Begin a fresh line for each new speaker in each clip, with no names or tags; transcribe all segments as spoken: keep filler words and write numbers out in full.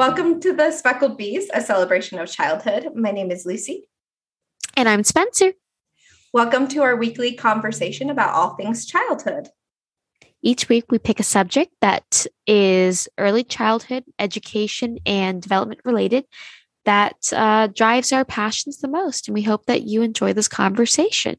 Welcome to the Speckled Bees, a celebration of childhood. My name is Lucy.
And I'm Spencer.
Welcome to our weekly conversation about all things childhood.
Each week, we pick a subject that is early childhood education and development related that uh, drives our passions the most. And we hope that you enjoy this conversation.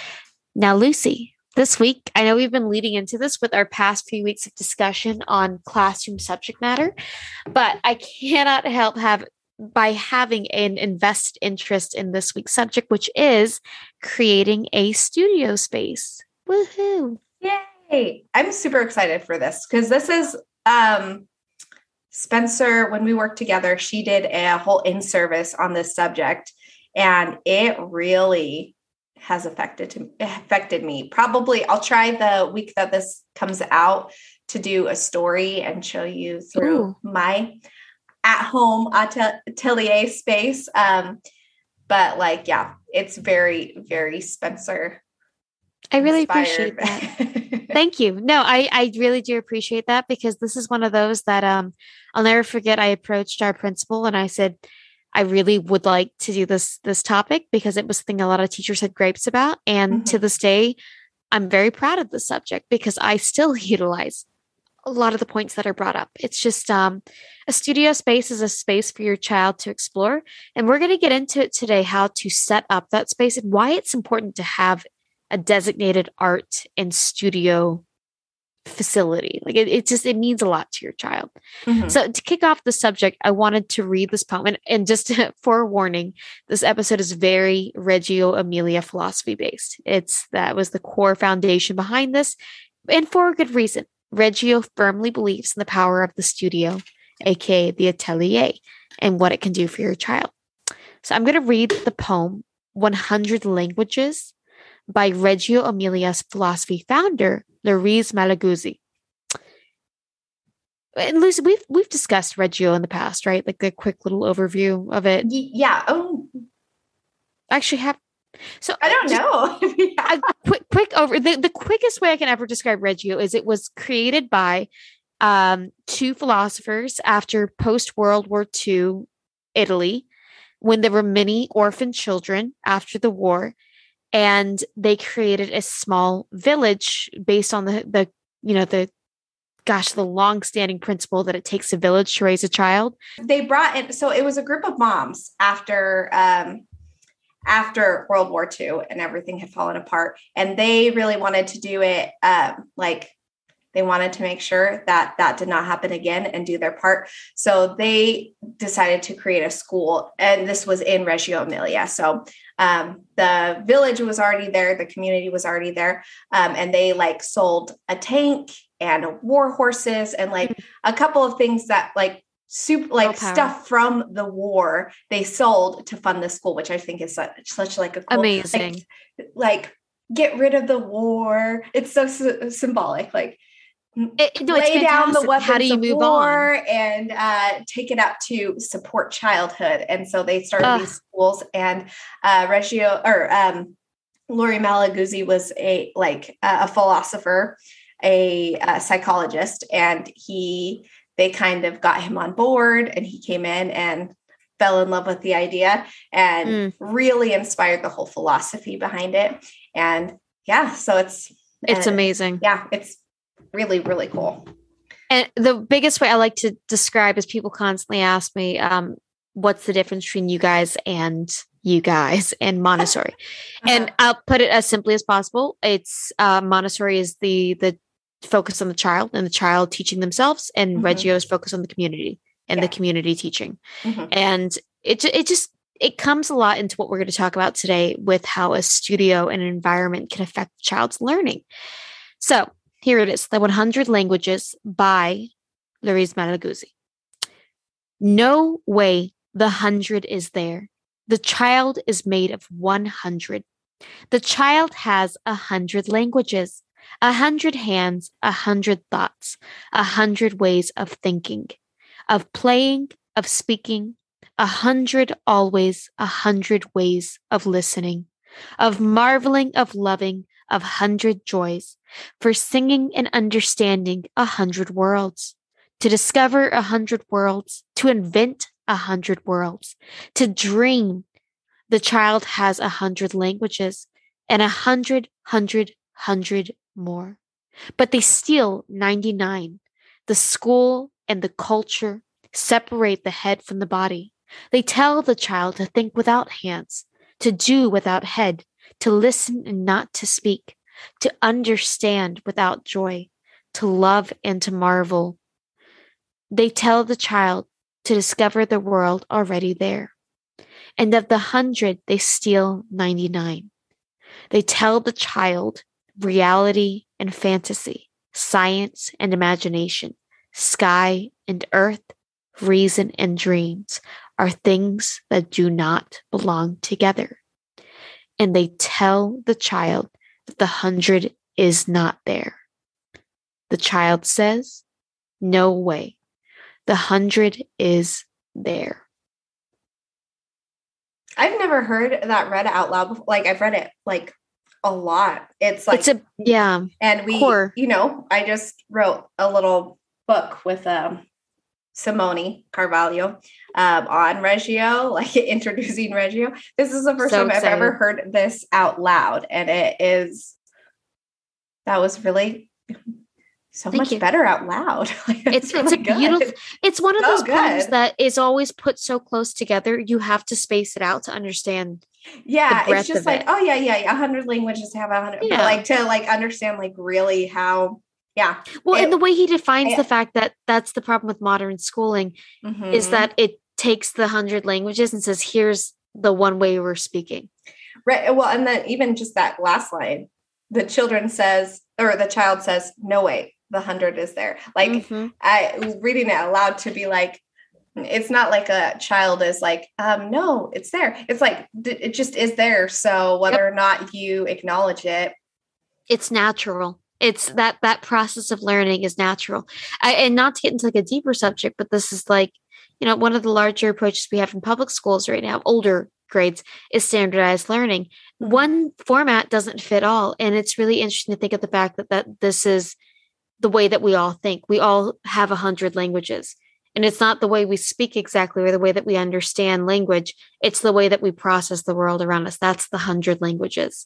Now, Lucy, this week, I know we've been leading into this with our past few weeks of discussion on classroom subject matter, but I cannot help have by having an invested interest in this week's subject, which is creating a studio space. Woohoo!
Yay! I'm super excited for this because this is um, Spencer, when we worked together, she did a whole in-service on this subject, and it really has affected to, affected me. Probably I'll try the week that this comes out to do a story and show you through Ooh. my at-home atelier space. Um, but like, yeah, it's very, very Spencer.
I really inspired. Appreciate that. Thank you. No, I, I really do appreciate that because this is one of those that um, I'll never forget. I approached our principal and I said, I really would like to do this, this topic because it was something a lot of teachers had gripes about. And mm-hmm. to this day, I'm very proud of the subject because I still utilize a lot of the points that are brought up. It's just um, a studio space is a space for your child to explore. And we're going to get into it today, how to set up that space and why it's important to have a designated art and studio facility. Like it, it just, it means a lot to your child. Mm-hmm. So to kick off the subject, I wanted to read this poem and, and just forewarning, this episode is very Reggio Emilia philosophy based. It's, that was the core foundation behind this. And for a good reason. Reggio firmly believes in the power of the studio, aka the atelier, and what it can do for your child. So I'm going to read the poem one hundred Languages by Reggio Emilia's philosophy founder, Larice Malaguzzi. And Lucy, we've we've discussed Reggio in the past, right? Like the quick little overview of it.
Yeah. Oh,
actually, have so
I don't know.
yeah. a quick quick over the, the quickest way I can ever describe Reggio is it was created by um, two philosophers after post World War Two Italy, when there were many orphan children after the war. And they created a small village based on the, the, you know, the, gosh, the long-standing principle that it takes a village to raise a child.
They brought in, so it was a group of moms after, um, after World War Two and everything had fallen apart. And they really wanted to do it, um, like they wanted to make sure that that did not happen again and do their part. So they decided to create a school, and this was in Reggio Emilia. So um, the village was already there. The community was already there. Um, and they like sold a tank and war horses and like a couple of things that like soup, like stuff from the war they sold to fund the school, which I think is such, such like a cool,
amazing,
like, like get rid of the war. It's so s- symbolic. Like,
It, no,
lay down the weapons
How do you
of
move
war
on?
and uh, take it out to support childhood. And so they started
Ugh.
these schools, and uh, Reggio or um, Lori Malaguzzi was a like uh, a philosopher, a, a psychologist, and he they kind of got him on board, and he came in and fell in love with the idea and mm. really inspired the whole philosophy behind it. And yeah, so it's
it's
uh,
amazing.
Yeah, it's really, really cool.
And the biggest way I like to describe is people constantly ask me, um, what's the difference between you guys and you guys and Montessori? uh-huh. And I'll put it as simply as possible. It's uh, Montessori is the, the focus on the child and the child teaching themselves, and mm-hmm. Reggio is focused on the community and yeah. the community teaching. Mm-hmm. And it, it just, it comes a lot into what we're going to talk about today with how a studio and an environment can affect the child's learning. So, here it is, the one hundred Languages by Larice Malaguzzi. No way the hundred is there. The child is made of one hundred. The child has a hundred languages, a hundred hands, a hundred thoughts, a hundred ways of thinking, of playing, of speaking, a hundred always, a hundred ways of listening, of marveling, of loving, of hundred joys, for singing and understanding a hundred worlds, to discover a hundred worlds, to invent a hundred worlds, to dream. The child has a hundred languages and a hundred, hundred, hundred more. But they steal ninety-nine. The school and the culture separate the head from the body. They tell the child to think without hands, to do without head, to listen and not to speak, to understand without joy, to love and to marvel. They tell the child to discover the world already there. And of the hundred, they steal ninety-nine. They tell the child reality and fantasy, science and imagination, sky and earth, reason and dreams are things that do not belong together. And they tell the child that the hundred is not there. The child says, no way. The hundred is there.
I've never heard that read out loud before. Like I've read it like a lot. It's like,
it's a, yeah.
And we, core. you know, I just wrote a little book with um, Simone Carvalho um, on Reggio, like introducing Reggio. This is the first so time excited. I've ever heard this out loud. And it is, that was really so Thank much you. better out loud. Like,
it's really it's a good. beautiful, it's one of so those good. poems that is always put so close together. You have to space it out to understand.
Yeah. It's just like, it. oh yeah, yeah. A hundred languages have a hundred, yeah. but like to like understand like really how, yeah.
Well,
it,
and the way he defines it, the fact that that's the problem with modern schooling mm-hmm. is that it takes the hundred languages and says, here's the one way we're speaking.
Right. Well, and then even just that last line, the children says, or the child says, no way. The hundred is there. Like mm-hmm. I was reading it aloud to be like, it's not like a child is like, um, no, it's there. It's like, it just is there. So whether yep. or not you acknowledge it,
it's natural. It's that, that process of learning is natural. I, and not to get into like a deeper subject, but this is like, you know, one of the larger approaches we have in public schools right now, older grades, is standardized learning. One format doesn't fit all. And it's really interesting to think of the fact that, that this is the way that we all think. We all have a hundred languages, and it's not the way we speak exactly or the way that we understand language. It's the way that we process the world around us. That's the hundred languages.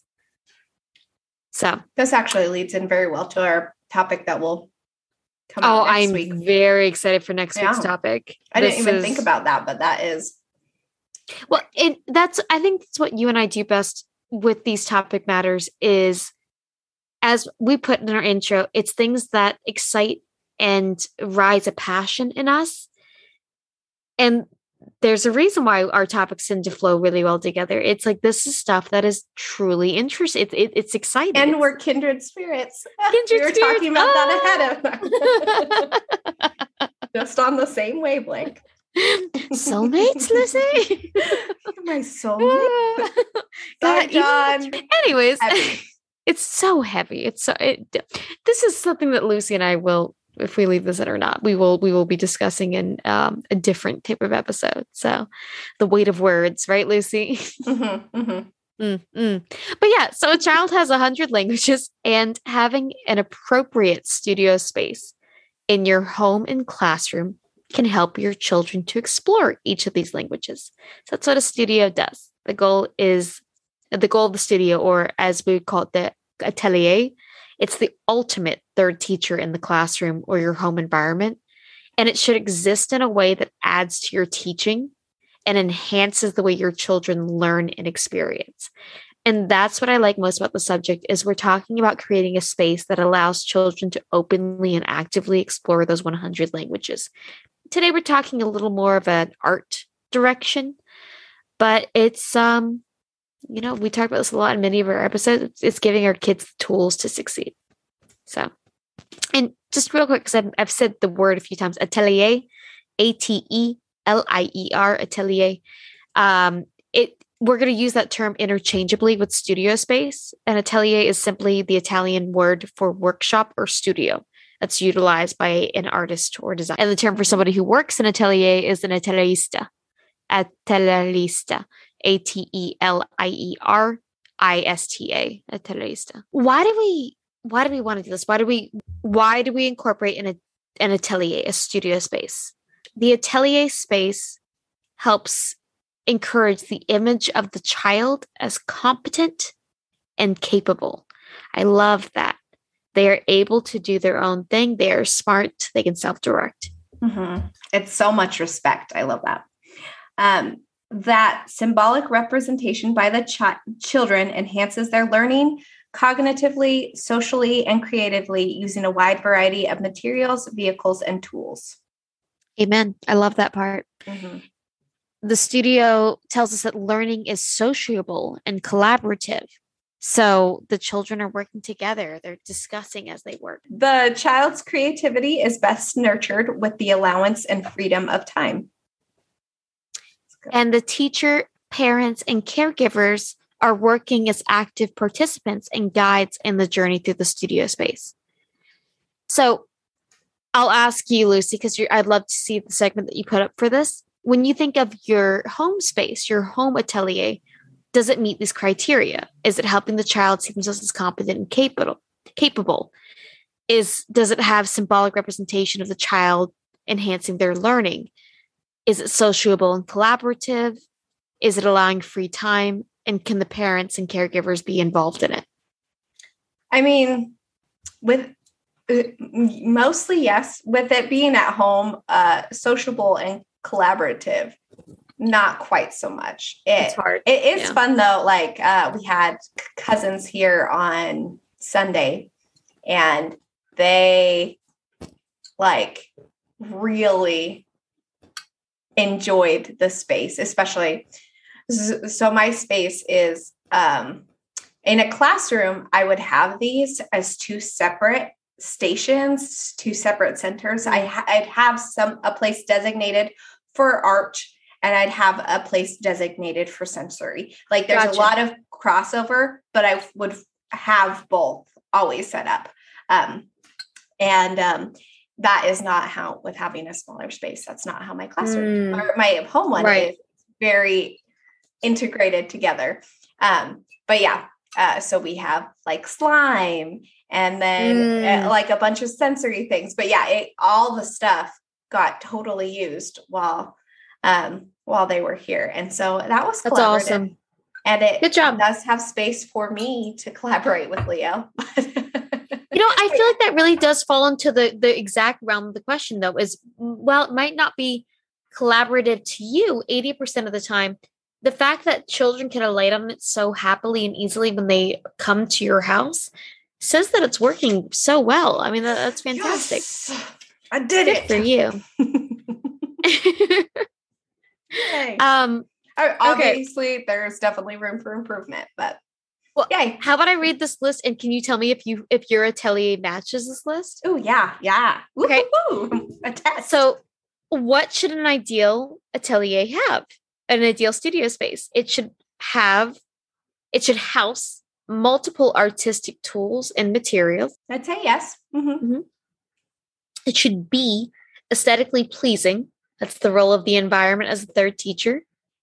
So
this actually leads in very well to our topic that will come
oh,
out next
I'm
week.
very excited for next yeah. week's topic.
I this didn't even is, think about that, but that is.
Well, it, that's, I think that's what you and I do best with these topic matters is, as we put in our intro, it's things that excite and rise a passion in us. And there's a reason why our topics tend to flow really well together. It's like, this is stuff that is truly interesting. It, it, it's exciting.
And we're kindred spirits.
Kindred
we were
spirits.
talking about oh. that ahead of just on the same wavelength.
Soulmates, Lizzie?
My soulmate. God, John.
Anyways. It's so heavy. It's so, it, this is something that Lucy and I will, if we leave this in or not, we will, we will be discussing in um, a different type of episode. So the weight of words, right, Lucy? Mm-hmm, mm-hmm. Mm-hmm. But yeah, so a child has a hundred languages, and having an appropriate studio space in your home and classroom can help your children to explore each of these languages. So that's what a studio does. The goal is The goal of the studio, or as we call it, the atelier, it's the ultimate third teacher in the classroom or your home environment. And it should exist in a way that adds to your teaching and enhances the way your children learn and experience. And that's what I like most about the subject is we're talking about creating a space that allows children to openly and actively explore those one hundred languages. Today, we're talking a little more of an art direction, but it's, um, you know, we talk about this a lot in many of our episodes. It's, it's giving our kids the tools to succeed. So, and just real quick, because I've, I've said the word a few times, atelier, A T E L I E R, atelier. Um, it we're going to use that term interchangeably with studio space. An atelier is simply the Italian word for workshop or studio that's utilized by an artist or designer. And the term for somebody who works in atelier is an atelierista. Atelierista. A T E L I E R I S T A, atelierista. Why do we why do we want to do this? Why do we why do we incorporate an an atelier, a studio space. The atelier space helps encourage the image of the child as competent and capable. I love that. They are able to do their own thing. They are smart. They can self-direct.
Mm-hmm. It's so much respect. I love that. Um, that symbolic representation by the ch- children enhances their learning cognitively, socially, and creatively using a wide variety of materials, vehicles, and tools.
Amen. I love that part.
Mm-hmm.
The studio tells us that learning is sociable and collaborative. So the children are working together. They're discussing as they work.
The child's creativity is best nurtured with the allowance and freedom of time.
And the teacher, parents, and caregivers are working as active participants and guides in the journey through the studio space. So I'll ask you, Lucy, because I'd love to see the segment that you put up for this. When you think of your home space, your home atelier, does it meet these criteria? Is it helping the child see themselves as competent and capable? Capable? Is does it have symbolic representation of the child enhancing their learning? Is it sociable and collaborative? Is it allowing free time? And can the parents and caregivers be involved in it?
I mean, with uh, mostly yes. With it being at home, uh, sociable and collaborative, not quite so much. It,
it's hard.
It is
yeah.
fun though. Like uh, we had cousins here on Sunday, and they like really enjoyed the space, especially. So my space is um, in a classroom. I would have these as two separate stations, two separate centers. I ha- I'd have some a place designated for art, and I'd have a place designated for sensory. Like there's gotcha. a lot of crossover, but I would have both always set up. Um, and um, that is not how, with having a smaller space, that's not how my classroom mm. or my home one right. is very integrated together. Um, but yeah, uh, so we have like slime and then mm. uh, like a bunch of sensory things. But yeah, it, all the stuff got totally used while um, while they were here. And so that was
That's awesome.
And it
Good job.
does have space for me to collaborate with Leo.
You know, I feel like that really does fall into the, the exact realm of the question, though, is, well, it might not be collaborative to you eighty percent of the time. The fact that children can alight on it so happily and easily when they come to your house says that it's working so well. I mean, that, that's fantastic.
Yes, I did
Good
it.
For you.
Hey.
um,
Obviously, okay. There's definitely room for improvement, but
well, yay. How about I read this list and can you tell me if you if your atelier matches this list?
Oh yeah, yeah.
Okay.
Woo-hoo-hoo. A test.
So, what should an ideal atelier have? An ideal studio space. It should have, it should house multiple artistic tools and materials.
I'd say yes. Mm-hmm.
Mm-hmm. It should be aesthetically pleasing. That's the role of the environment as a third teacher.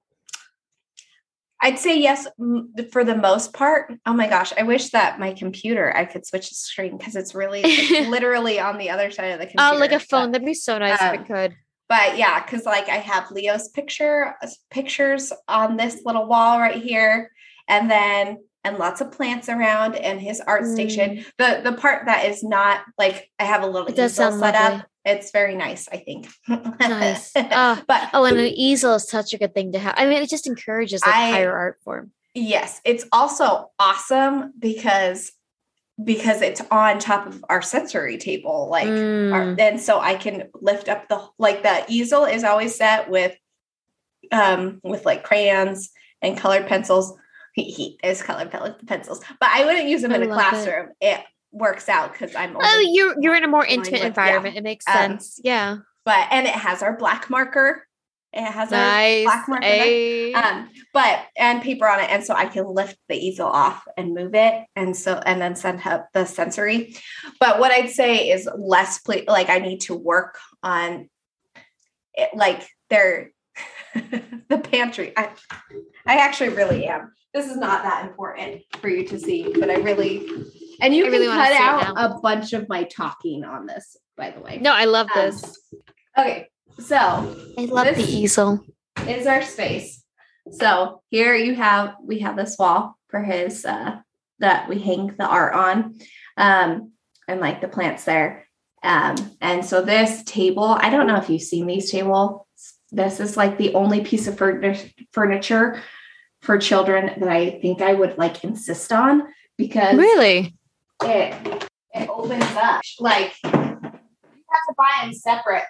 I'd say yes for the most part. Oh my gosh. I wish that my computer, I could switch the screen because it's really it's literally on the other side of the computer.
Oh, like a phone. But, That'd be so nice um, if it could.
But yeah, because like I have Leo's picture pictures on this little wall right here. And then and lots of plants around and his art mm. station. The the part that is not like I have a little
it does
easel
sound
set
lovely.
up. It's very nice, I think.
Nice. Oh, but oh, and an easel is such a good thing to have. I mean, it just encourages like I, higher art form.
Yes. It's also awesome because because it's on top of our sensory table. Like
mm.
our, and so I can lift up the like the easel is always set with um with like crayons and colored pencils. He, he is colored pencils, but I wouldn't use them
I
in a classroom. It. it works out because I'm
oh you're you're in a more intimate with, environment. Yeah. It makes sense. Um, yeah.
But and it has our black marker. It has
nice.
our black marker.
Hey.
Um, but and paper on it. And so I can lift the easel off and move it. And so and then send up the sensory. But what I'd say is less ple- like I need to work on it, like they're the pantry. I I actually really am. This is not that important for you to see, but I really and you I can really cut out a bunch of my talking on this by the way.
No, I love
Um,
this.
Okay, so
I love the easel.
Is our space. So here you have, we have this wall for his, uh, that we hang the art on, um, and like the plants there. Um, and so this table, I don't know if you've seen these tables. This is like the only piece of furniture furniture for children that I think I would like insist on, because
really
it it opens up. Like you have to buy them separate.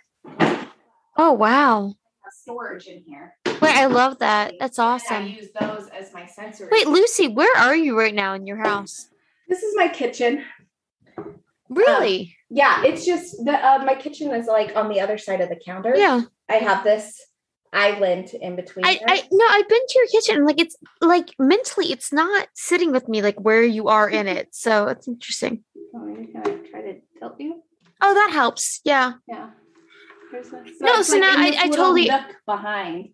Oh wow.
Storage in here.
Wait, I love that. That's awesome.
And I use those as my sensory.
Wait, Lucy, where are you right now in your house?
This is my kitchen.
Really?
Um, yeah, it's just the uh, my kitchen is like on the other side of the counter.
Yeah.
I have this island in between.
I, I no, I've been to your kitchen. Like it's like mentally, it's not sitting with me like where you are in it. So it's interesting.
Oh, can I try to tilt you?
Oh, that helps. Yeah.
Yeah. There's a, so
no, so like now I, I totally
nook behind.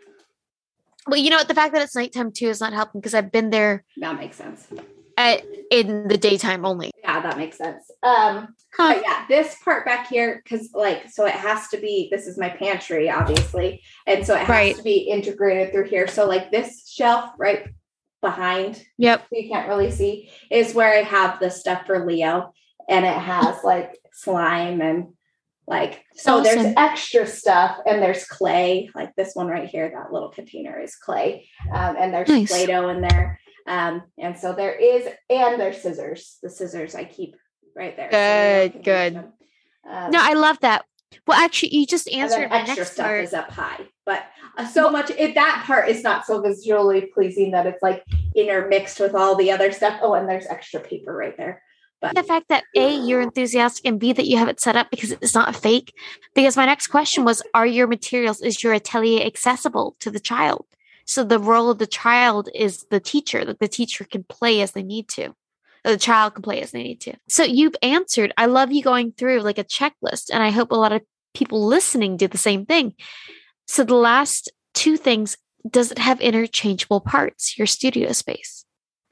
Well, you know what? The fact that it's nighttime too is not helping, because I've been there.
That makes sense.
At, in the daytime only.
Yeah, that makes sense. Um, huh. But yeah, this part back here, because like, so it has to be, this is my pantry, obviously. And so it has right. to be integrated through here. So like this shelf right behind,
yep,
so you can't really see, is where I have the stuff for Leo. And it has like slime and like, so awesome. There's extra stuff, and there's clay, like this one right here, that little container is clay. Um, and there's nice. Play-Doh in there. Um, and so there is, and there's scissors, the scissors I keep right there.
Good, so good. Um, no, I love that. Well, actually, you just answered my
extra
next
stuff
part.
Is up high, but uh, so well, much, it, that part is not so visually pleasing that it's like intermixed with all the other stuff. Oh, and there's extra paper right there. But the
fact that A, you're enthusiastic, and B, that you have it set up because it's not fake. Because my next question was, are your materials, is your atelier accessible to the child? So the role of the child is the teacher, that the teacher can play as they need to. Or the child can play as they need to. So you've answered. I love you going through like a checklist, and I hope a lot of people listening do the same thing. So the last two things, does it have interchangeable parts, your studio space?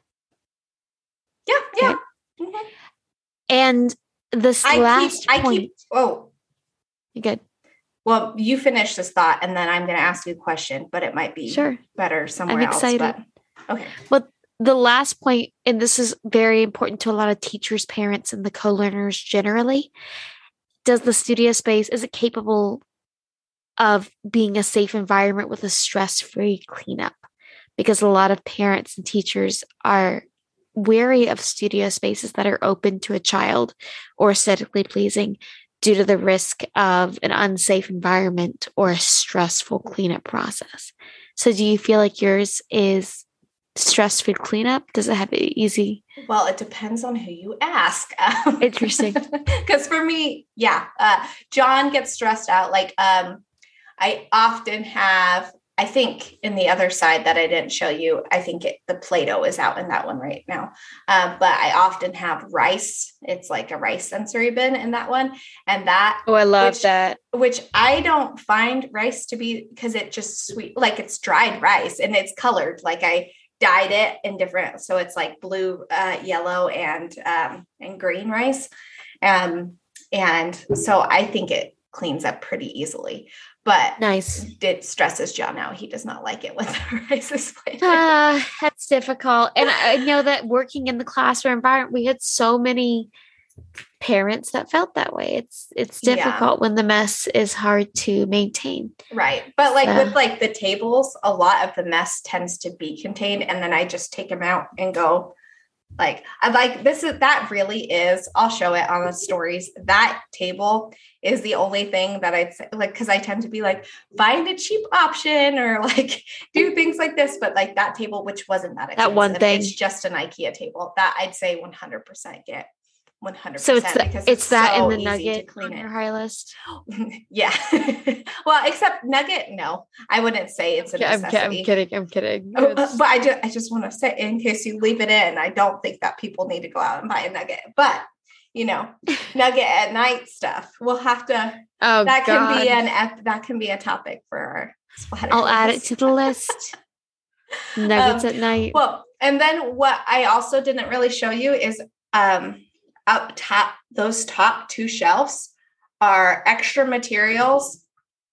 Yeah, yeah. Okay. Mm-hmm.
And this I last
keep,
point.
I keep, oh.
You good?
Well, you finish this thought, and then I'm going to ask you a question, but it might be
sure.
better somewhere
I'm
else.
excited.
But, okay.
Well, the last point, and this is very important to a lot of teachers, parents, and the co-learners generally, does the studio space, is it capable of being a safe environment with a stress-free cleanup? Because a lot of parents and teachers are wary of studio spaces that are open to a child or aesthetically pleasing, due to the risk of an unsafe environment or a stressful cleanup process. So do you feel like yours is stress-free cleanup? Does it have it easy?
Well, it depends on who you ask.
Interesting.
Because for me, yeah, uh, John gets stressed out. Like um, I often have, I think in the other side that I didn't show you, I think it, the Play-Doh is out in that one right now. Um, but I often have rice. It's like a rice sensory bin in that one. And that.
Oh, I love
which,
that.
Which I don't find rice to be, because it just sweet, like it's dried rice and it's colored. Like I dyed it in different. So it's like blue, uh, yellow, and, um, and green rice. Um, and so I think it cleans up pretty easily. But
nice.
It stresses John out. He does not like it when the rice is played.
Uh, that's difficult. And I know that working in the classroom environment, we had so many parents that felt that way. It's it's difficult yeah. when the mess is hard to maintain.
Right. But like so. with like the tables, a lot of the mess tends to be contained. And then I just take them out and go, like, I like this is that really is, I'll show it on the stories. That table is the only thing that I'd say, like, because I tend to be like, find a cheap option or like do things like this. But like that table, which wasn't that expensive,
that one thing,
it's just an IKEA table that I'd say one hundred percent get. one hundred percent.
So it's, the,
because
it's, it's that
so
in the nugget on
it.
your high list.
Yeah. Well, except nugget, no, I wouldn't say it's a necessity.
I'm, I'm kidding. I'm kidding.
Oh, uh, but I just, I just want to say, in case you leave it in, I don't think that people need to go out and buy a nugget. But you know, nugget at night stuff. We'll have to.
Oh,
that
God.
can be an ep- that can be a topic for our splatter.
I'll add it to the list. Nuggets um, at night.
Well, and then what I also didn't really show you is um. up top, those top two shelves are extra materials.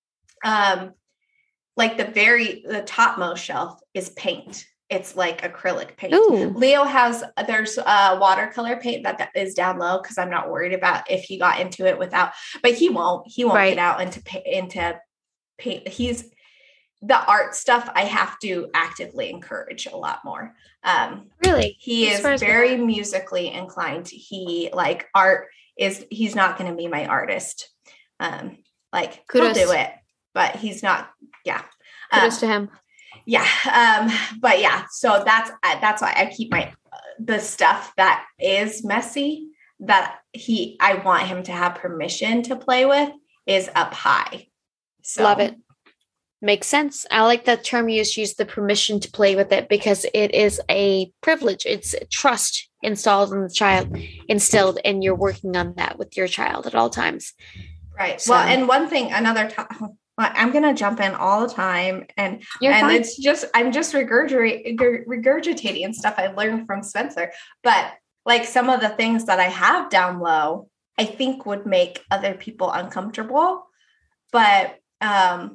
Um, like the very, the topmost shelf is paint. It's like acrylic paint.
Ooh.
Leo has, there's a watercolor paint that, that is down low because I'm not worried about if he got into it without, but he won't, he won't
Right.
get out into, into paint. He's, the art stuff I have to actively encourage a lot more. Um,
really?
He is very musically inclined. He like art is, he's not going to be my artist. Um, like Kudos. He'll do it, but he's not. Yeah.
Kudos
um,
to him.
Yeah. Um, but yeah, so that's, that's why I keep my, the stuff that is messy that he, I want him to have permission to play with is up high. So.
Love it. Makes sense. I like that term you use, the permission to play with it, because it is a privilege. It's trust installed in the child, instilled, and you're working on that with your child at all times.
Right. So, well, and one thing, another time, I'm going to jump in all the time, and,
you're
and
fine.
it's just, I'm just regurgitating, regurgitating stuff I learned from Spencer, but like some of the things that I have down low, I think would make other people uncomfortable, but, um,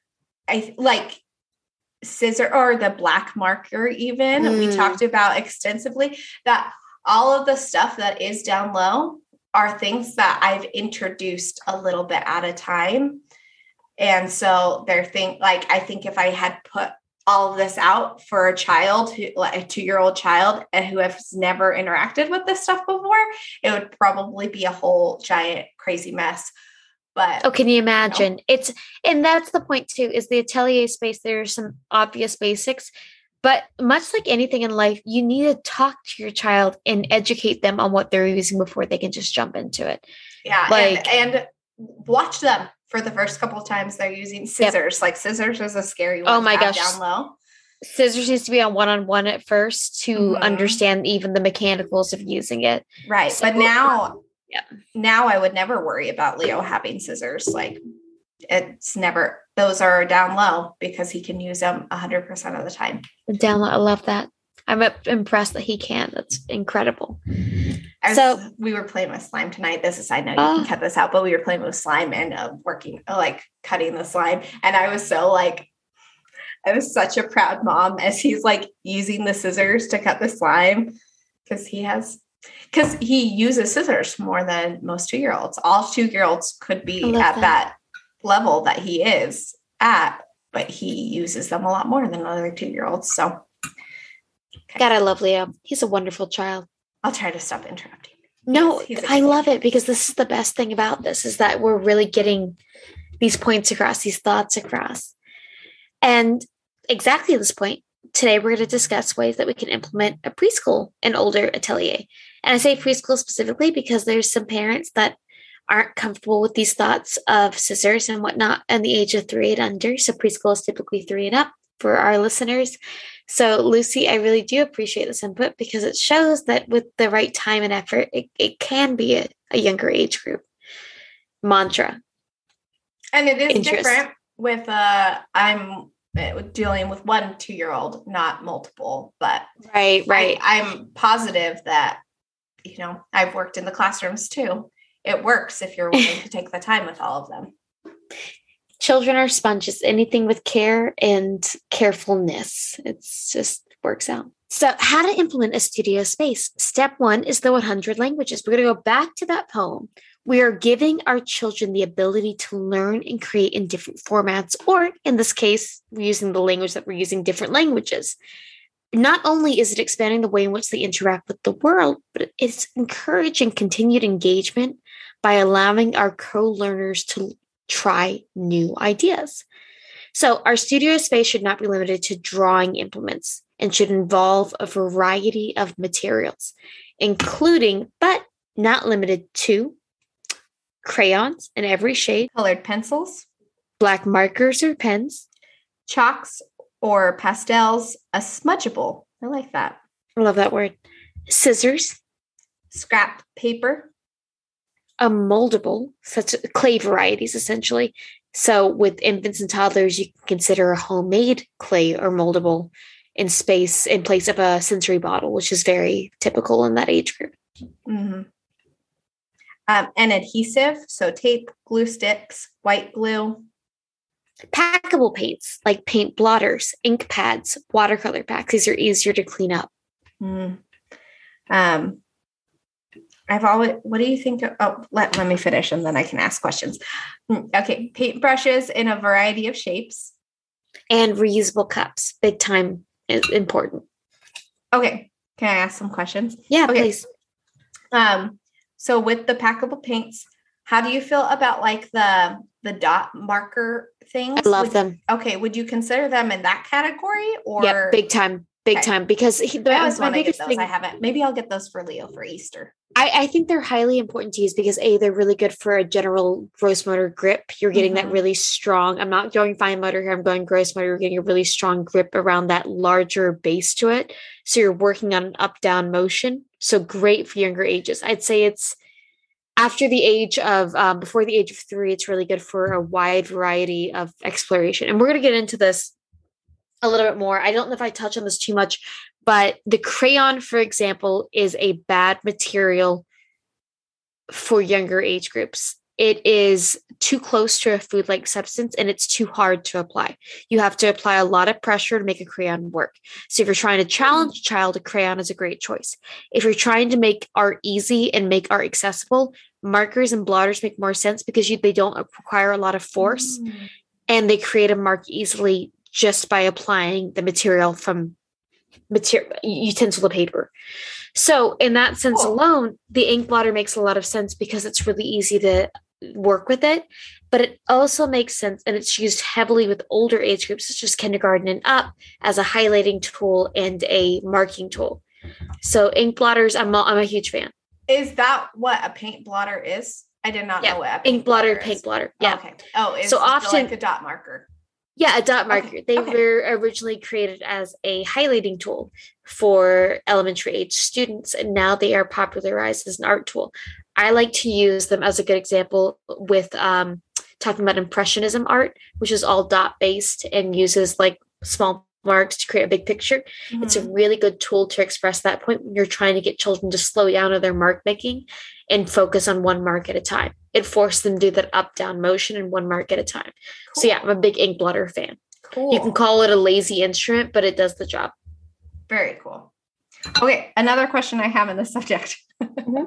I like scissor or the black marker even mm. we talked about extensively that all of the stuff that is down low are things that I've introduced a little bit at a time. And so they're think like, I think if I had put all of this out for a child who like a two-year-old child and who has never interacted with this stuff before, it would probably be a whole giant crazy mess. But,
oh, can you imagine?
You know.
It's, and that's the point too, is the atelier space. There are some obvious basics, but much like anything in life, you need to talk to your child and educate them on what they're using before they can just jump into it.
Yeah.
Like,
and, and watch them for the first couple of times they're using scissors. Yep. Like scissors is a scary one.
Oh my gosh.
Down low.
Scissors needs to be on one-on-one at first to mm-hmm. understand even the mechanicals of using it.
Right.
So,
but now,
yeah.
Now I would never worry about Leo having scissors. Like it's never, those are down low because he can use them a hundred percent of the time.
Down low. I love that. I'm impressed that he can. That's incredible.
Was,
so
we were playing with slime tonight. This is, I know you uh, can cut this out, but we were playing with slime and uh, working, like cutting the slime. And I was so like, I was such a proud mom as he's like using the scissors to cut the slime because he has Because he uses scissors more than most two-year-olds. All two-year-olds could be at that. that level that he is at, but he uses them a lot more than other two-year-olds. So,
okay. God, I love Leo. He's a wonderful child.
I'll try to stop interrupting.
No, I love it because this is the best thing about this is that we're really getting these points across, these thoughts across. And exactly at this point, today we're going to discuss ways that we can implement a preschool and older atelier. And I say preschool specifically because there's some parents that aren't comfortable with these thoughts of scissors and whatnot and the age of three and under. So preschool is typically three and up for our listeners. So Lucy, I really do appreciate this input because it shows that with the right time and effort, it, it can be a, a younger age group. Mantra.
And it is Interest. different with, uh, I'm dealing with one two-year-old, not multiple, but
right, right.
I, I'm positive that, you know, I've worked in the classrooms too. It works if you're willing to take the time with all of them.
Children are sponges. Anything with care and carefulness. It's just works out. So how to implement a studio space. Step one is the one hundred languages. We're going to go back to that poem. We are giving our children the ability to learn and create in different formats, or in this case, we're using the language that we're using different languages. Not only is it expanding the way in which they interact with the world, but it's encouraging continued engagement by allowing our co-learners to try new ideas. So our studio space should not be limited to drawing implements and should involve a variety of materials, including, but not limited to, crayons in every shade,
colored pencils,
black markers or pens,
chalks or pastels, a smudgeable. I like that.
I love that word. Scissors,
scrap paper,
a moldable, such clay varieties, essentially. So with infants and toddlers, you can consider a homemade clay or moldable in space in place of a sensory bottle, which is very typical in that age group.
Mm-hmm. Um, and adhesive, so tape, glue sticks, white glue.
Packable paints like paint blotters, ink pads, watercolor packs. These are easier to clean up.
Mm. Um, I've always, what do you think? Of, oh, let, let me finish and then I can ask questions. Okay. Paint brushes in a variety of shapes.
And reusable cups. Big time is important.
Okay. Can I ask some questions?
Yeah,
okay.
please.
Um, so with the packable paints, how do you feel about like the, the dot marker things?
I love
would,
them.
Okay. Would you consider them in that category or?
Yeah, big time. Big okay. time, because he,
I always want to get those. Thing, I haven't. Maybe I'll get those for Leo for Easter.
I, I think they're highly important to use because A, they're really good for a general gross motor grip. You're getting mm-hmm. that really strong. I'm not going fine motor here. I'm going gross motor. You're getting a really strong grip around that larger base to it. So you're working on an up-down motion. So great for younger ages. I'd say it's after the age of, um, before the age of three, it's really good for a wide variety of exploration. And we're going to get into this a little bit more. I don't know if I touch on this too much, but the crayon, for example, is a bad material for younger age groups. It is too close to a food-like substance and it's too hard to apply. You have to apply a lot of pressure to make a crayon work. So if you're trying to challenge a child, a crayon is a great choice. If you're trying to make art easy and make art accessible, markers and blotters make more sense because you, they don't require a lot of force mm. and they create a mark easily just by applying the material from material utensil to paper. So in that sense cool. alone, the ink blotter makes a lot of sense because it's really easy to work with it, but it also makes sense and it's used heavily with older age groups, such as kindergarten and up, as a highlighting tool and a marking tool. So ink blotters, I'm a, I'm a huge fan.
Is that what a paint blotter is? I did not
yeah.
know what a
paint ink blotter,
blotter
paint blotter. Yeah.
Oh, okay. Oh, it's
so often
like a dot marker.
Yeah, a dot marker.
Okay.
They
okay.
were originally created as a highlighting tool for elementary age students, and now they are popularized as an art tool. I like to use them as a good example with um, talking about Impressionism art, which is all dot based and uses like small marks to create a big picture. Mm-hmm. It's a really good tool to express that point when you're trying to get children to slow down in their mark making and focus on one mark at a time. It forced them to do that up down motion in one mark at a time. Cool. So yeah, I'm a big ink blotter fan.
Cool.
You can call it a lazy instrument, but it does the job.
Very cool. Okay, another question I have in this subject.
mm-hmm.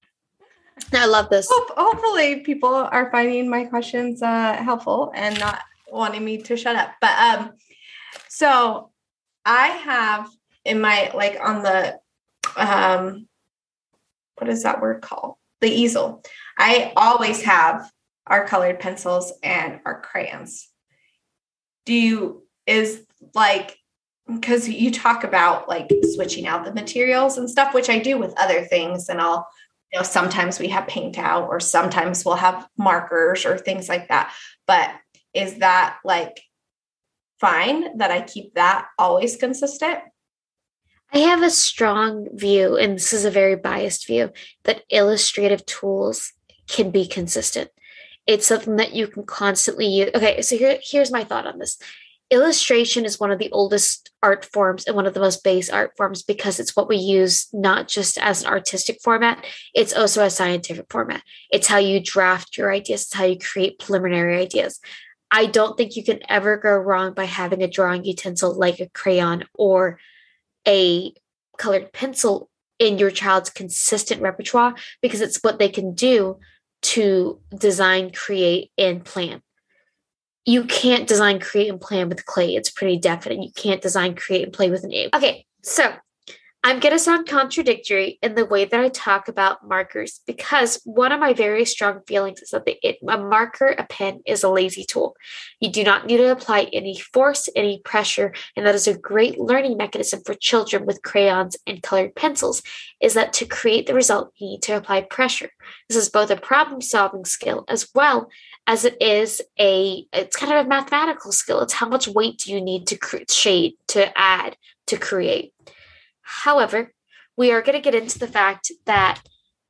I love this.
Hope, hopefully people are finding my questions uh, helpful and not wanting me to shut up. But um, so I have in my, like on the, um, what is that word called? The easel. I always have our colored pencils and our crayons. Do you, is like, because you talk about like switching out the materials and stuff, which I do with other things. And I'll, you know, sometimes we have paint out or sometimes we'll have markers or things like that. But is that like fine that I keep that always consistent?
I have a strong view, and this is a very biased view, that illustrative tools can be consistent. It's something that you can constantly use. Okay, so here, here's my thought on this. Illustration is one of the oldest art forms and one of the most base art forms because it's what we use not just as an artistic format, it's also a scientific format. It's how you draft your ideas. It's how you create preliminary ideas. I don't think you can ever go wrong by having a drawing utensil like a crayon or a colored pencil in your child's consistent repertoire because it's what they can do to design, create, and plan. You can't design, create, and plan with clay. It's pretty definite. You can't design, create, and play with an ink. Okay, so I'm going to sound contradictory in the way that I talk about markers because one of my very strong feelings is that the, it, a marker, a pen, is a lazy tool. You do not need to apply any force, any pressure, and that is a great learning mechanism for children with crayons and colored pencils, is that to create the result, you need to apply pressure. This is both a problem-solving skill as well as it is a, it's kind of a mathematical skill. It's how much weight do you need to cre- shade, to add, to create. However, we are going to get into the fact that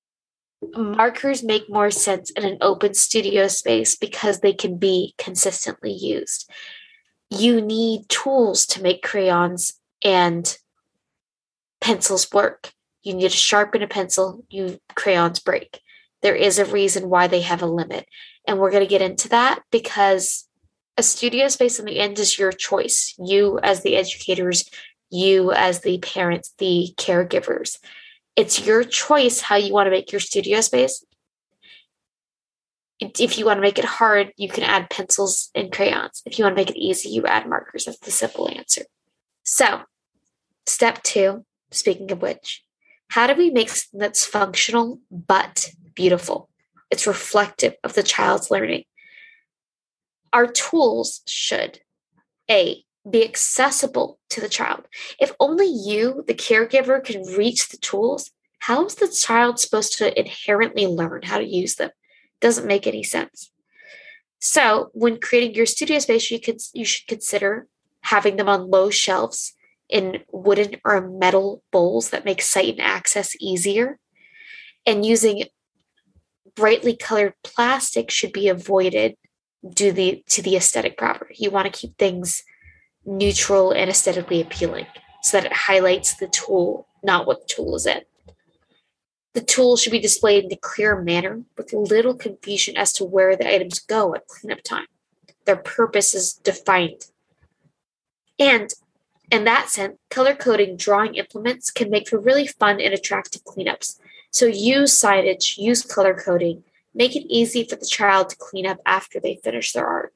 markers make more sense in an open studio space because they can be consistently used. You need tools to make crayons and pencils work. You need to sharpen a pencil, you crayons break. There is a reason why they have a limit. And we're going to get into that because a studio space in the end is your choice. You as the educators, you as the parents, the caregivers. It's your choice how you want to make your studio space. If you want to make it hard, you can add pencils and crayons. If you want to make it easy, you add markers. That's the simple answer. So, step two, speaking of which, how do we make something that's functional but beautiful? It's reflective of the child's learning. Our tools should, A, be accessible to the child. If only you, the caregiver, can reach the tools, how is the child supposed to inherently learn how to use them? Doesn't make any sense. So when creating your studio space, you could you should consider having them on low shelves in wooden or metal bowls that make sight and access easier. And using brightly colored plastic should be avoided due the, to the aesthetic property. You want to keep things neutral and aesthetically appealing so that it highlights the tool, not what the tool is in. The tool should be displayed in a clear manner with little confusion as to where the items go at cleanup time. Their purpose is defined. And in that sense, color-coding drawing implements can make for really fun and attractive cleanups. So use signage, use color coding, make it easy for the child to clean up after they finish their art.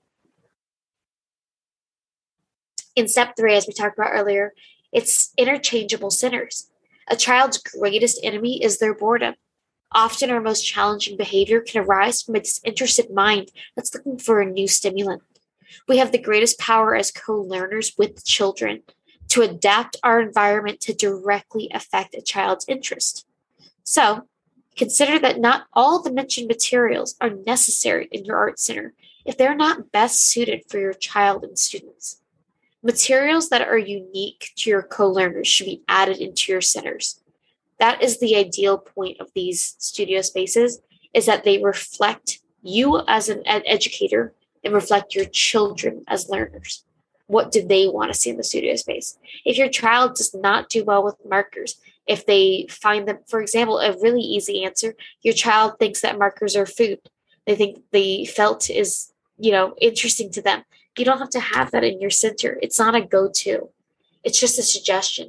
In step three, as we talked about earlier, it's interchangeable centers. A child's greatest enemy is their boredom. Often our most challenging behavior can arise from a disinterested mind that's looking for a new stimulant. We have the greatest power as co-learners with children to adapt our environment to directly affect a child's interest. So, consider that not all the mentioned materials are necessary in your art center if they're not best suited for your child and students. Materials that are unique to your co-learners should be added into your centers. That is the ideal point of these studio spaces, is that they reflect you as an ed- educator and reflect your children as learners. What do they want to see in the studio space? If your child does not do well with markers, if they find them, for example, a really easy answer, your child thinks that markers are food. They think the felt is, you know, interesting to them. You don't have to have that in your center. It's not a go-to. It's just a suggestion.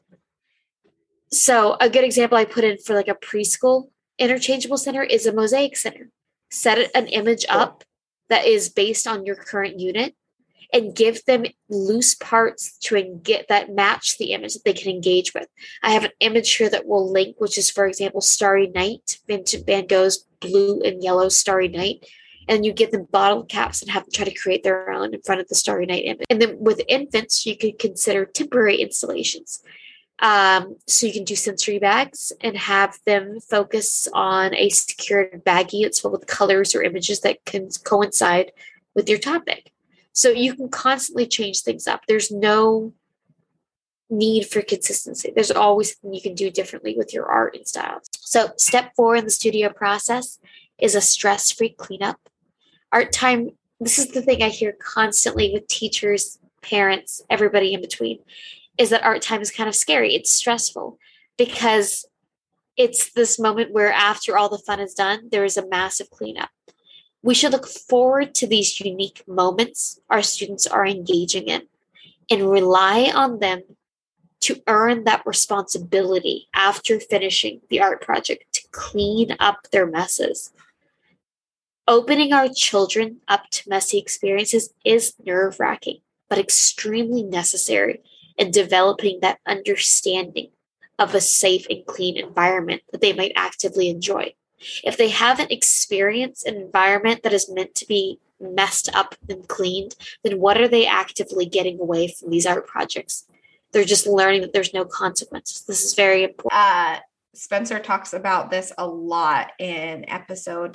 So a good example I put in for like a preschool interchangeable center is a mosaic center. Set an image up that is based on your current unit and give them loose parts to get that match the image that they can engage with. I have an image here that will link, which is, for example, Starry Night, Van Gogh's blue and yellow Starry Night. And you give them bottle caps and have them try to create their own in front of the Starry Night image. And then with infants, you could consider temporary installations. Um, so you can do sensory bags and have them focus on a secured baggie that's filled with colors or images that can coincide with your topic. So you can constantly change things up. There's no need for consistency. There's always something you can do differently with your art and styles. So step four in the studio process is a stress-free cleanup. Art time, this is the thing I hear constantly with teachers, parents, everybody in between, is that art time is kind of scary. It's stressful because it's this moment where after all the fun is done, there is a massive cleanup. We should look forward to these unique moments our students are engaging in and rely on them to earn that responsibility after finishing the art project to clean up their messes. Opening our children up to messy experiences is nerve-wracking, but extremely necessary in developing that understanding of a safe and clean environment that they might actively enjoy. If they haven't experienced an environment that is meant to be messed up and cleaned, then what are they actively getting away from these art projects? They're just learning that there's no consequences. This is very important.
Uh, Spencer talks about this a lot in episode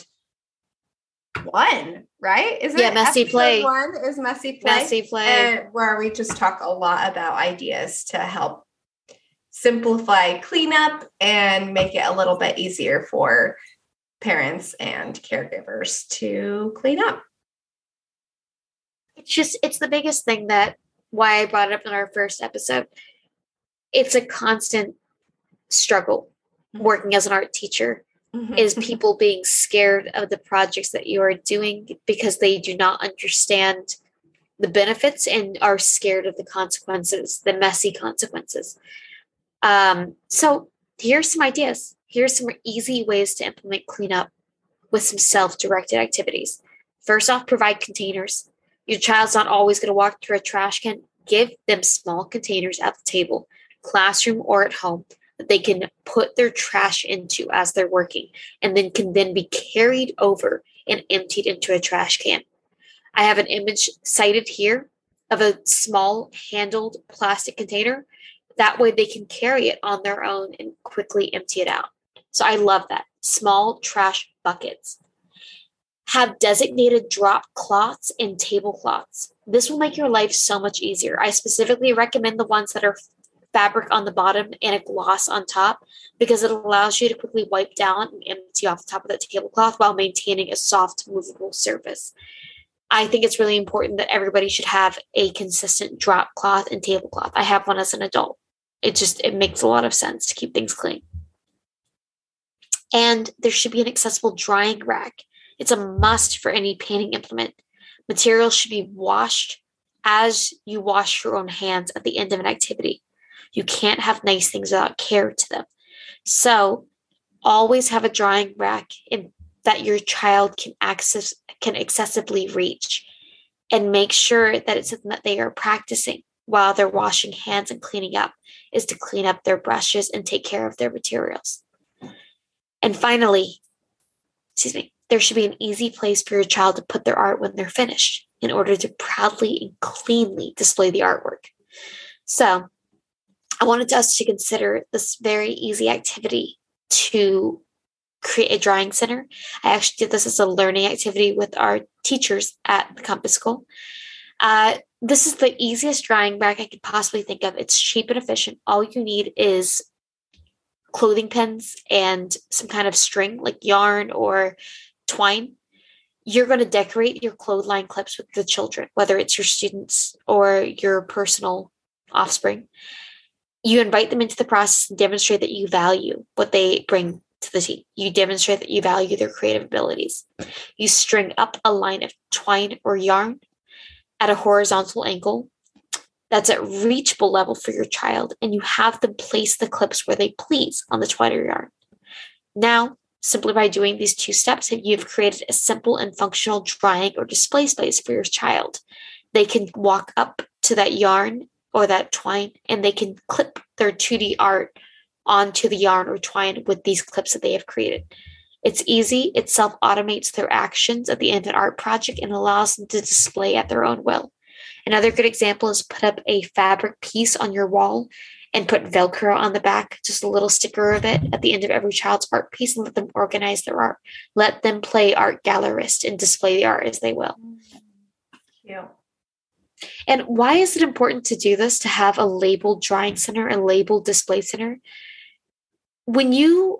one, right? Is it?
Yeah, messy
episode
play.
One is messy play.
Messy play.
And where we just talk a lot about ideas to help simplify cleanup and make it a little bit easier for parents and caregivers to clean up.
It's just, it's the biggest thing that why I brought it up in our first episode. It's a constant struggle working as an art teacher is people being scared of the projects that you are doing because they do not understand the benefits and are scared of the consequences, the messy consequences. Um, so here's some ideas. Here's some easy ways to implement cleanup with some self-directed activities. First off, provide containers. Your child's not always going to walk through a trash can. Give them small containers at the table, classroom or at home, that they can put their trash into as they're working, and then can then be carried over and emptied into a trash can. I have an image cited here of a small handled plastic container. That way they can carry it on their own and quickly empty it out. So I love that. Small trash buckets. Have designated drop cloths and tablecloths. This will make your life so much easier. I specifically recommend the ones that are fabric on the bottom and a gloss on top, because it allows you to quickly wipe down and empty off the top of that tablecloth while maintaining a soft, movable surface. I think it's really important that everybody should have a consistent drop cloth and tablecloth. I have one as an adult. It just, it makes a lot of sense to keep things clean. And there should be an accessible drying rack. It's a must for any painting implement. Materials should be washed as you wash your own hands at the end of an activity. You can't have nice things without care to them. So always have a drying rack in, that your child can access, can accessibly reach, and make sure that it's something that they are practicing while they're washing hands and cleaning up, is to clean up their brushes and take care of their materials. And finally, excuse me, there should be an easy place for your child to put their art when they're finished in order to proudly and cleanly display the artwork. So I wanted us to consider this very easy activity to create a drawing center. I actually did this as a learning activity with our teachers at the Compass School. Uh, this is the easiest drawing rack I could possibly think of. It's cheap and efficient. All you need is clothing pins and some kind of string like yarn or twine. You're going to decorate your clothesline clips with the children, whether it's your students or your personal offspring. You invite them into the process and demonstrate that you value what they bring to the team. You demonstrate that you value their creative abilities. You string up a line of twine or yarn at a horizontal angle that's at reachable level for your child, and you have them place the clips where they please on the twine or yarn. Now, simply by doing these two steps, you've created a simple and functional drying or display space for your child. They can walk up to that yarn or that twine, and they can clip their two D art onto the yarn or twine with these clips that they have created. It's easy. It self-automates their actions at the end of an art project and allows them to display at their own will. Another good example is put up a fabric piece on your wall and put Velcro on the back, just a little sticker of it at the end of every child's art piece, and let them organize their art. Let them play art gallerist and display the art as they will.
Cute.
And why is it important to do this, to have a labeled drawing center and labeled display center? When you,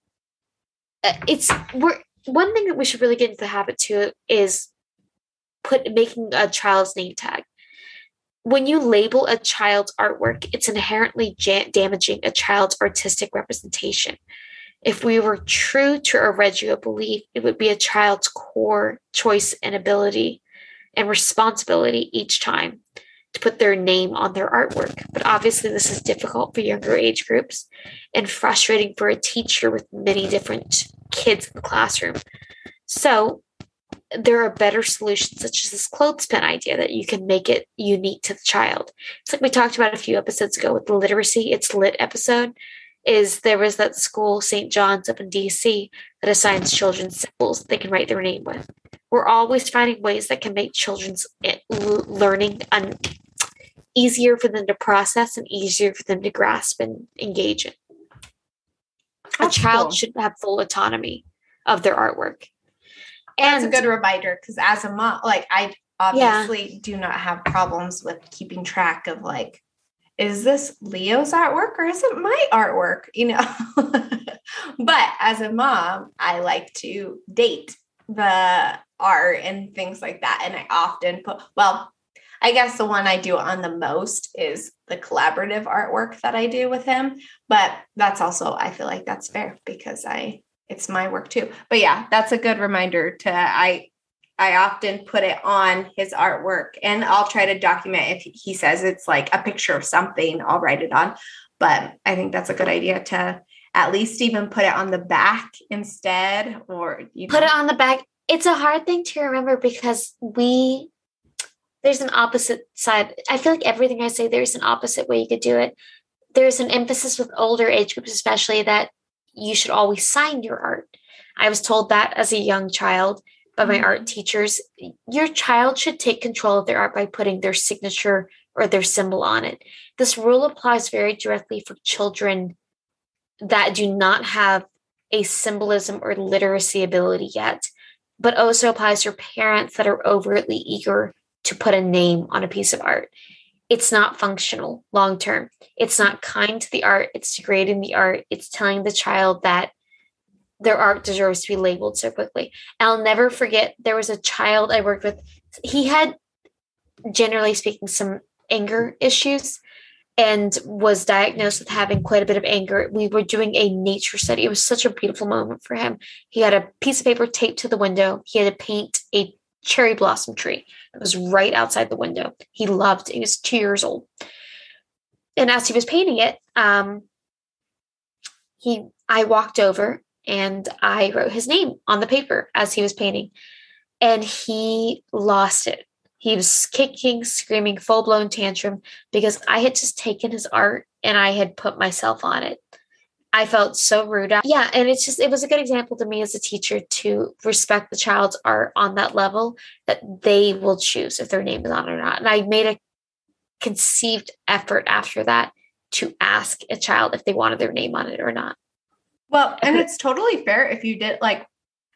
it's, we're, one thing that we should really get into the habit too is put making a child's name tag. When you label a child's artwork, it's inherently ja- damaging a child's artistic representation. If we were true to our Reggio belief, it would be a child's core choice and ability and responsibility each time to put their name on their artwork. But obviously this is difficult for younger age groups and frustrating for a teacher with many different kids in the classroom. So there are better solutions, such as this clothespin idea, that you can make it unique to the child. It's like we talked about a few episodes ago with the literacy, It's Lit episode, is there was that school, Saint John's up in D C, that assigns children symbols they can write their name with. We're always finding ways that can make children's learning un- easier for them to process and easier for them to grasp and engage in. That's a child cool. should have full autonomy of their artwork.
And that's a good reminder, because as a mom, like I obviously yeah. do not have problems with keeping track of like, is this Leo's artwork or is it my artwork? You know, but as a mom, I like to date the art and things like that. And I often put, well, I guess the one I do on the most is the collaborative artwork that I do with him. But that's also, I feel like that's fair because I it's my work too. But yeah, that's a good reminder to, I, I often put it on his artwork, and I'll try to document if he says it's like a picture of something, I'll write it on. But I think that's a good idea to at least even put it on the back instead, or you know.
Put it on the back. It's a hard thing to remember because we, there's an opposite side. I feel like everything I say, there's an opposite way you could do it. There's an emphasis with older age groups, especially, that you should always sign your art. I was told that as a young child by my mm-hmm. art teachers. Your child should take control of their art by putting their signature or their symbol on it. This rule applies very directly for children that do not have a symbolism or literacy ability yet, but also applies to parents that are overtly eager to put a name on a piece of art. It's not functional long-term. It's not kind to the art. It's degrading the art. It's telling the child that their art deserves to be labeled so quickly. I'll never forget, there was a child I worked with. He had, generally speaking, some anger issues and was diagnosed with having quite a bit of anger. We were doing a nature study. It was such a beautiful moment for him. He had a piece of paper taped to the window. He had to paint a cherry blossom tree that was right outside the window. He loved it. He was two years old. And as he was painting it, um, he, I walked over and I wrote his name on the paper as he was painting, and he lost it. He was kicking, screaming, full-blown tantrum because I had just taken his art and I had put myself on it. I felt so rude. Yeah, and it's just, it was a good example to me as a teacher to respect the child's art on that level, that they will choose if their name is on it or not. And I made a conceived effort after that to ask a child if they wanted their name on it or not.
Well, and it's totally fair if you did, like,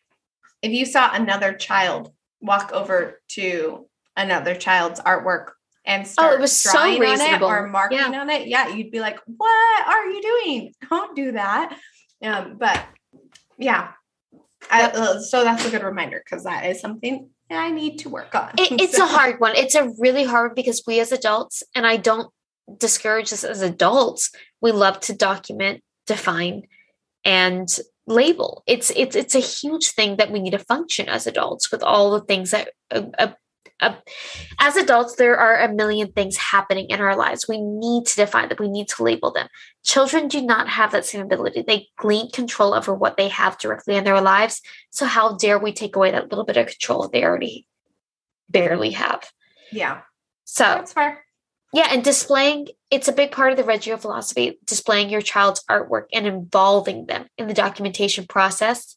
if you saw another child walk over to another child's artwork and start
oh, it was
drawing
so
on it or marking
yeah.
on it, yeah, you'd be like, what are you doing? Don't do that. Um, but yeah, I, uh, so that's a good reminder, because that is something I need to work on.
It, it's so. a hard one. It's a really hard, because we as adults, and I don't discourage this as adults, we love to document, define, and label. It's it's it's a huge thing that we need to function as adults with all the things that uh, uh, uh, as adults, there are a million things happening in our lives. We need to define them. We need to label them. Children do not have that same ability. They glean control over what they have directly in their lives. So how dare we take away that little bit of control they already barely have?
Yeah.
So
that's fair.
Yeah, and displaying, it's a big part of the Reggio philosophy, displaying your child's artwork and involving them in the documentation process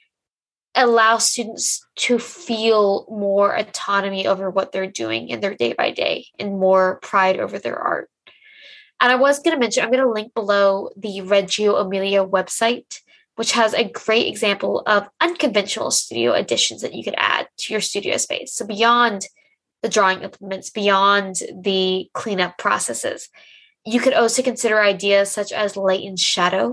allows students to feel more autonomy over what they're doing in their day by day and more pride over their art. And I was going to mention, I'm going to link below the Reggio Emilia website, which has a great example of unconventional studio additions that you could add to your studio space. So beyond the drawing implements, beyond the cleanup processes, you could also consider ideas such as light and shadow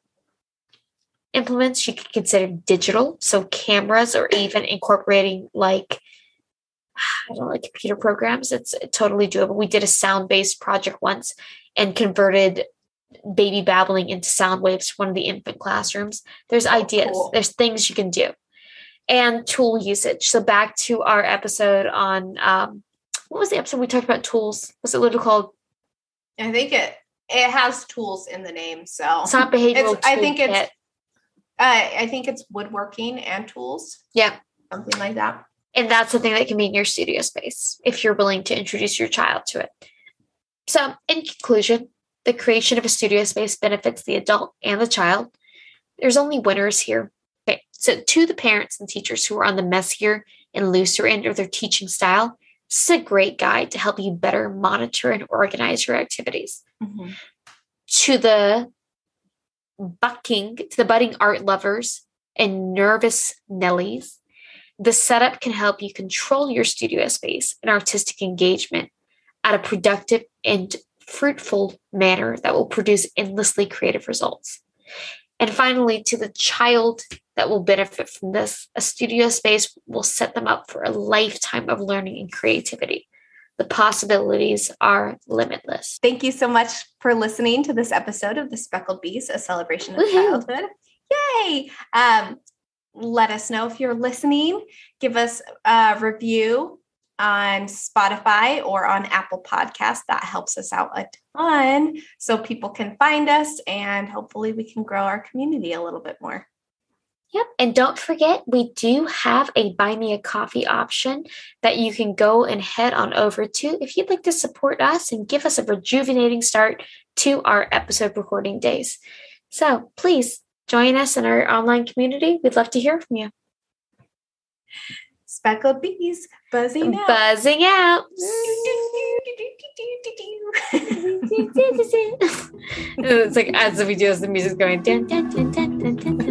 implements. You could consider digital, so cameras, or even incorporating like, I don't know, like computer programs. It's totally doable. We did a sound-based project once and converted baby babbling into sound waves for one of the infant classrooms. There's oh, ideas. Cool. There's things you can do. And tool usage. So back to our episode on, um, what was the episode we talked about tools? Was it literally called?
I think it it has tools in the name. So
it's not behavioral.
It's, I think it's, uh, I think it's woodworking and tools.
Yeah.
Something like that.
And that's the thing that can be in your studio space if you're willing to introduce your child to it. So in conclusion, the creation of a studio space benefits the adult and the child. There's only winners here. Okay, so to the parents and teachers who are on the messier and looser end of their teaching style, this is a great guide to help you better monitor and organize your activities. Mm-hmm. To the bucking, to the budding art lovers and nervous Nellies, the setup can help you control your studio space and artistic engagement at a productive and fruitful manner that will produce endlessly creative results. And finally, to the child that will benefit from this, a studio space will set them up for a lifetime of learning and creativity. The possibilities are limitless.
Thank you so much for listening to this episode of The Speckled Bees, a celebration of Woo-hoo. Childhood. Yay! Um, let us know if you're listening. Give us a review on Spotify or on Apple Podcasts. That helps us out a ton so people can find us, and hopefully we can grow our community a little bit more.
Yep. And don't forget, we do have a Buy Me a Coffee option that you can go and head on over to if you'd like to support us and give us a rejuvenating start to our episode recording days. So please join us in our online community. We'd love to hear from you.
Speckled bees buzzing out.
Buzzing out. It's like as we do, as the music's going. Dun, dun, dun, dun, dun, dun.